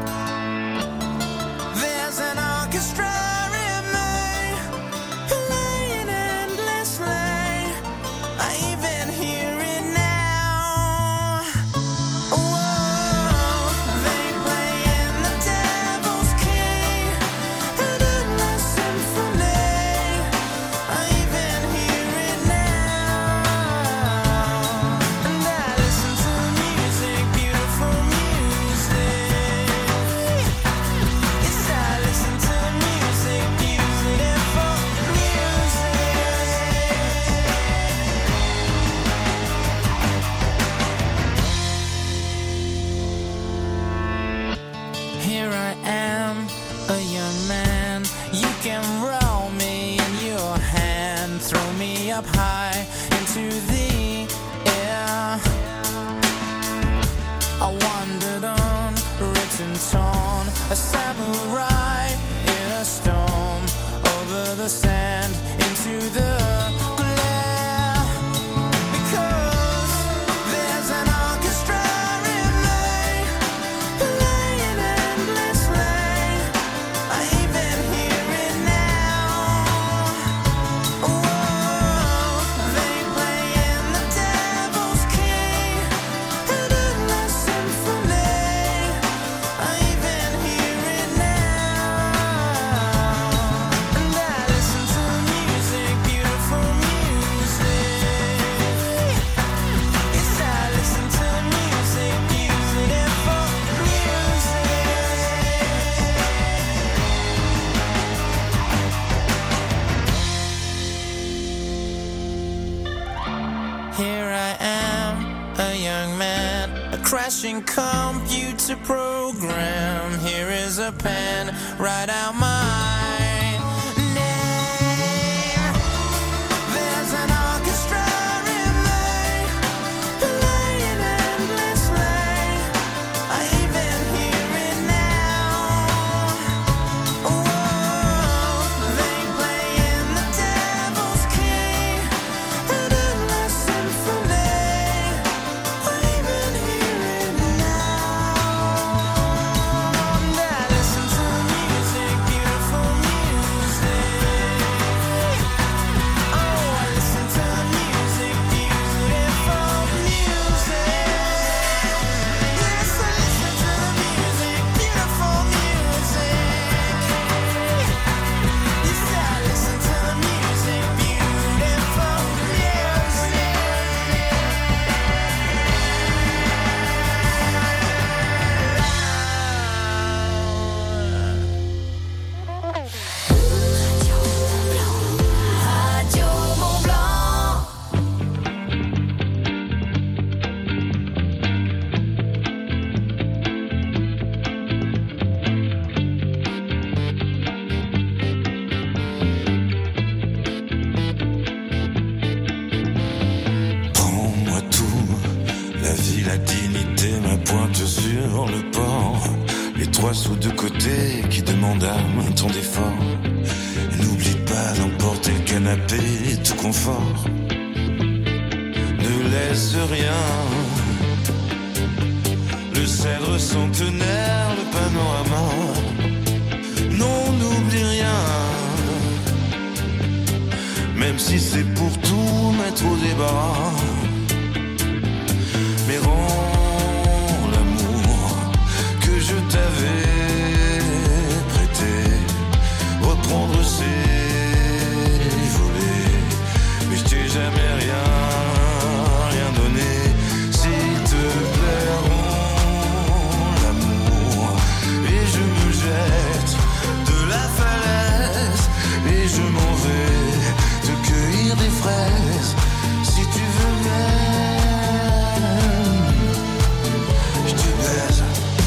There's an orchestra in me, playing endlessly. I even hear it. Up high into the air, I wandered on, written torn, a samurai in a storm, over the sand into the glare, because Here I am, a young man, a crashing computer program. Here is a pen, write out my name. There's an orchestra in me, playing endlessly. I even hear it now. Whoa, they play in the devil's key, an endless symphony. I even hear it now. And I listen to music, beautiful music. Oh, I listen to music, beautiful music. Yes, I listen to music, beautiful music. Yes, I listen to music, beautiful Radio Mont-Blanc. Prends-moi tout, la vie, la dignité, ma pointe sur le port. Les 3 sous de côté qui demandent un temps d'effort. Et n'oublie pas d'emporter le canapé, tout confort. Ne laisse rien. Le cèdre centenaire, le panorama. Non, n'oublie rien. Même si c'est pour tout mettre au débarras. Mais rends l'amour que je t'avais prêté. Reprendre ses volets. Mais je t'ai jamais rien donné. S'il te plaît, rends l'amour. Et je me jette de la falaise. Et je m'en vais te cueillir des fraises. Si tu veux même, je te baise.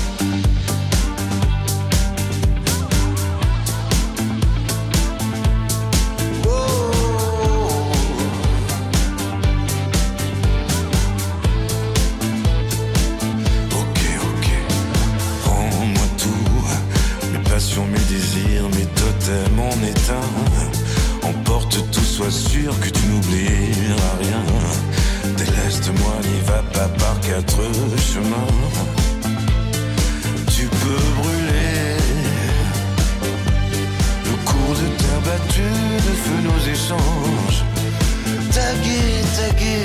Ok, prends-moi tout. Mes passions, mes désirs, mes totems en état. Emporte tout, sois sûr que tu n'oublieras rien. Déleste-moi, n'y va pas par 4 chemins. Tu peux brûler le cours de terre battue, de feu nos échanges. Taguer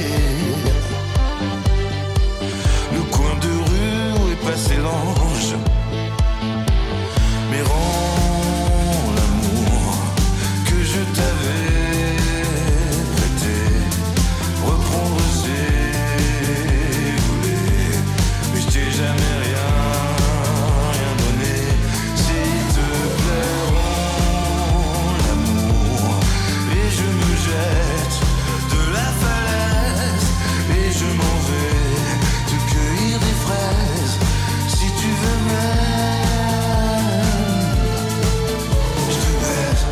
le coin de rue où est passé l'ange. Mais rends l'amour que je t'avais prêté. Reprendre ses volets. Mais je t'ai jamais rien donné. S'il te plaît, rends l'amour. Et je me jette de la falaise. Et je m'en vais te cueillir des fraises. Si tu veux même, je te baise.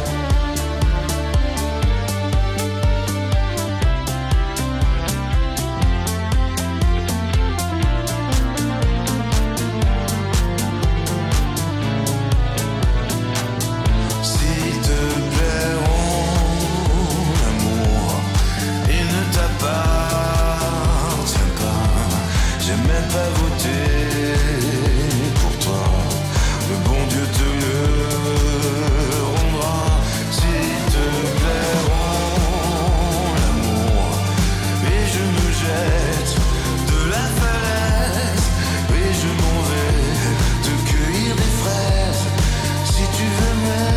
S'il te plaît, rends l'amour. Il ne t'appartient pas. J'ai même pas voté pour toi. Le bon Dieu te le rendra. S'il te plaît, rends l'amour. Et je me jette de la falaise. Et je m'en vais te cueillir des fraises. Si tu veux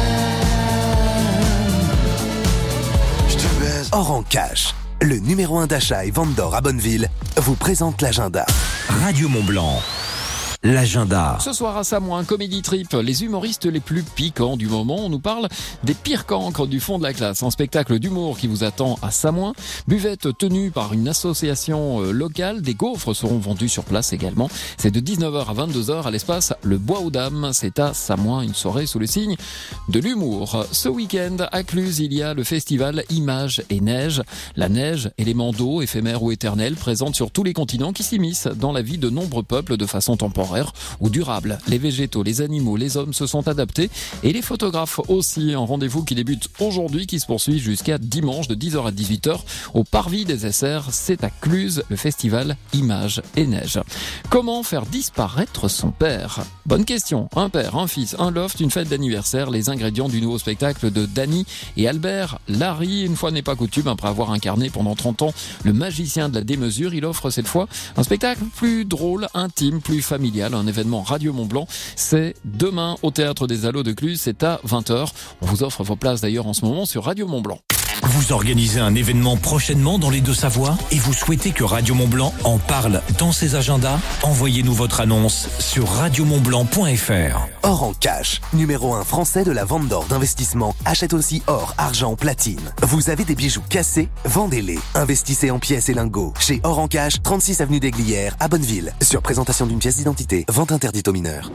même, je te baise. Orange Cash, le numéro 1 d'achat et vente d'or à Bonneville, vous présente l'agenda. Radio Mont-Blanc. l'agenda. Ce soir à Samoin, Comédie Trip, les humoristes les plus piquants du moment. On nous parle des pires cancres du fond de la classe. Un spectacle d'humour qui vous attend à Samoin. Buvette tenue par une association locale. Des gaufres seront vendus sur place également. C'est de 19h à 22h à l'espace Le Bois aux Dames. C'est à Samoin, une soirée sous le signe de l'humour. Ce week-end, à Cluse, il y a le festival Images et Neige. La neige, élément d'eau, éphémère ou éternel, présente sur tous les continents qui s'immiscent dans la vie de nombreux peuples de façon temporaire ou durable. Les végétaux, les animaux, les hommes se sont adaptés et les photographes aussi. Un rendez-vous qui débute aujourd'hui, qui se poursuit jusqu'à dimanche de 10h à 18h au Parvis des SR. C'est à Cluse, le festival Images et Neige. Comment faire disparaître son père? Bonne question. Un père, un fils, un loft, une fête d'anniversaire, les ingrédients du nouveau spectacle de Dany et Albert Larry. Une fois n'est pas coutume, après avoir incarné pendant 30 ans le magicien de la démesure, il offre cette fois un spectacle plus drôle, intime, plus familial, un événement Radio Mont-Blanc. C'est demain au Théâtre des Allos de Cluse, c'est à 20h. On vous offre vos places d'ailleurs en ce moment sur Radio Mont-Blanc. Vous organisez un événement prochainement dans les Deux-Savoies et vous souhaitez que Radio Mont-Blanc en parle dans ses agendas? Envoyez-nous votre annonce sur radiomontblanc.fr. Or en cash, numéro 1 français de la vente d'or d'investissement, achète aussi or, argent, platine. Vous avez des bijoux cassés? Vendez-les. Investissez en pièces et lingots. Chez Or en cash, 36 avenue des Glières à Bonneville. Sur présentation d'une pièce d'identité, vente interdite aux mineurs.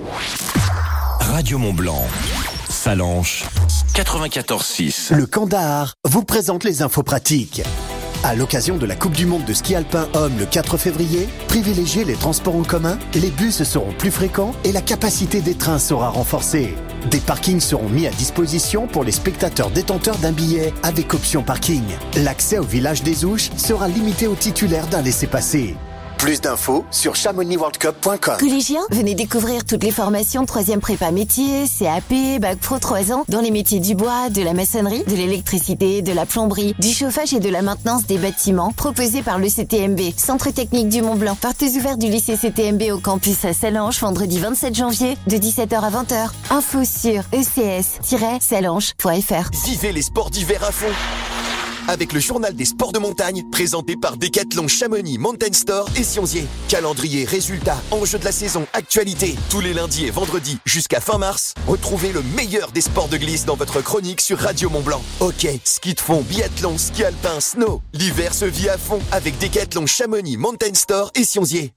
Radio Mont-Blanc, Salanches, 94.6. Le Kandahar vous présente les infos pratiques. À l'occasion de la Coupe du Monde de ski alpin homme le 4 février, privilégiez les transports en commun, les bus seront plus fréquents et la capacité des trains sera renforcée. Des parkings seront mis à disposition pour les spectateurs détenteurs d'un billet avec option parking. L'accès au village des Ouches sera limité aux titulaires d'un laissez-passer. Plus d'infos sur chamonixworldcup.com. Collégiens, venez découvrir toutes les formations 3e prépa métier, CAP, Bac Pro 3 ans, dans les métiers du bois, de la maçonnerie, de l'électricité, de la plomberie, du chauffage et de la maintenance des bâtiments, proposés par le CTMB, Centre Technique du Mont-Blanc. Portes ouvertes du lycée CTMB au campus à Salanches, vendredi 27 janvier, de 17h à 20h. Infos sur ecs-salanches.fr. Vivez les sports d'hiver à fond avec le journal des sports de montagne, présenté par Decathlon Chamonix Mountain Store et Sionzier. Calendrier, résultats, enjeux de la saison, actualité. Tous les lundis et vendredis jusqu'à fin mars, retrouvez le meilleur des sports de glisse dans votre chronique sur Radio Mont-Blanc. Hockey, ski de fond, biathlon, ski alpin, snow. L'hiver se vit à fond avec Decathlon Chamonix Mountain Store et Sionzier.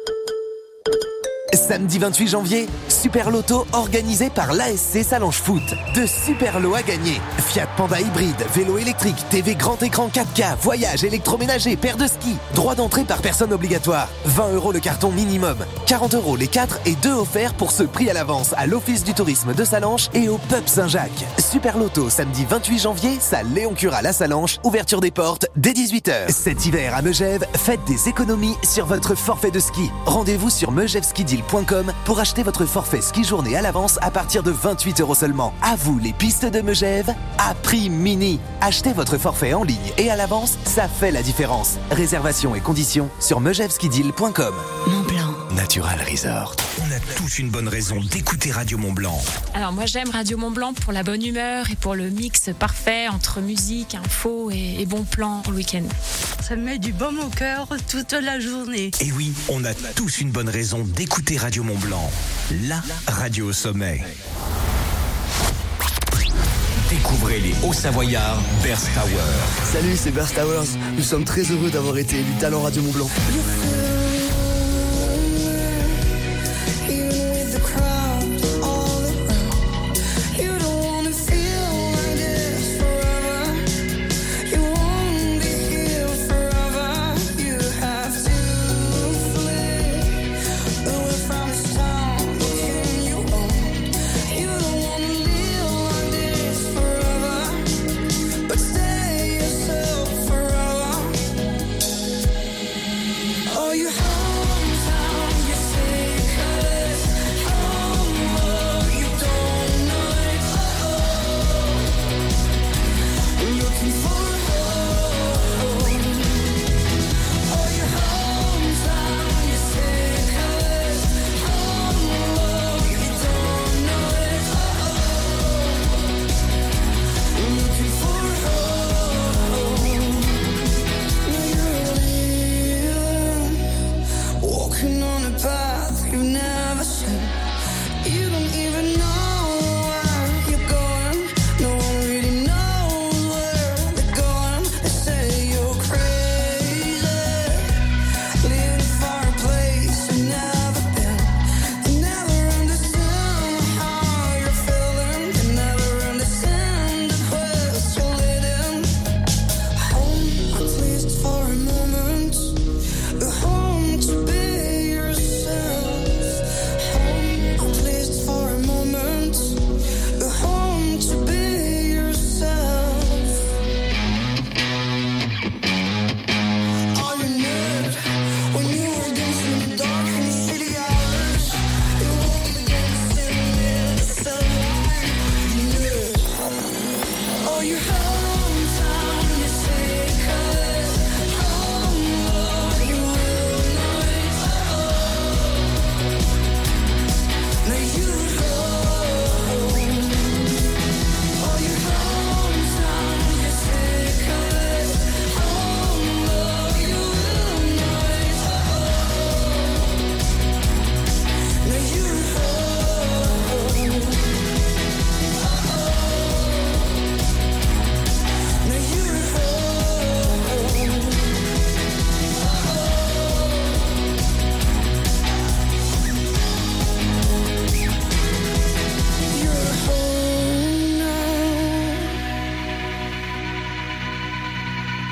Samedi 28 janvier, Super Loto organisé par l'ASC Salanches Foot. De super lots à gagner. Fiat Panda hybride, vélo électrique, TV grand écran 4K, voyage électroménager, paire de ski. Droit d'entrée par personne obligatoire. 20 € le carton minimum. 40 € les 4 et 2 offerts pour ce prix à l'avance à l'Office du tourisme de Salanches et au Pub Saint-Jacques. Super Loto, samedi 28 janvier, salle Léon Cural à Salanches. Ouverture des portes dès 18h. Cet hiver à Megève, faites des économies sur votre forfait de ski. Rendez-vous sur megèveskideal.com pour acheter votre forfait ski journée à l'avance à partir de 28 € seulement. À vous les pistes de Megève à prix mini. Achetez votre forfait en ligne et à l'avance, ça fait la différence. Réservation et conditions sur megèveskideal.com. Mont-Blanc. Natural Resort. On a tous une bonne raison d'écouter Radio Mont-Blanc. Alors moi j'aime Radio Mont-Blanc pour la bonne humeur et pour le mix parfait entre musique, info et bons plans pour le week-end. Ça me met du baume au cœur toute la journée. Et oui, on a tous une bonne raison d'écouter Radio Mont-Blanc. La radio au sommet. Découvrez les Hauts-Savoyards Burst Tower. Salut, c'est Burst Towers. Nous sommes très heureux d'avoir été élus talent Radio Mont-Blanc.